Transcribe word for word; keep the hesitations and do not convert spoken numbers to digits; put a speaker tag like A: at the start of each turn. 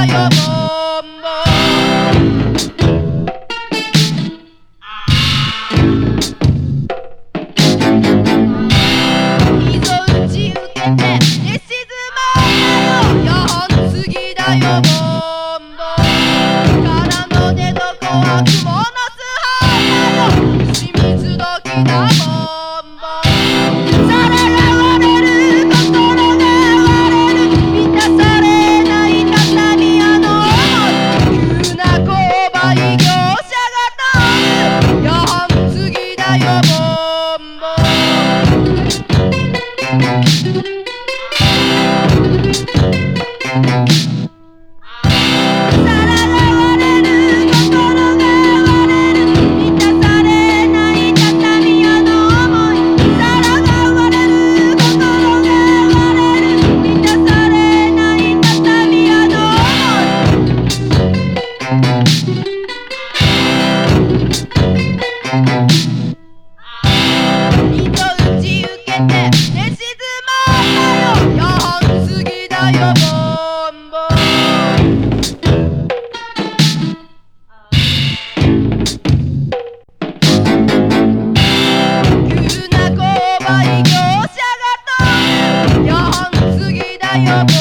A: だよボンボン溝打ち受けて寝静まんなよよん次だよボンボンからの寝床は蜘蛛の巣だよ牛水時だボンボン皿が割れる心が割れる満たされない畳屋の急な購買業者が通るよん次だよボンボンよ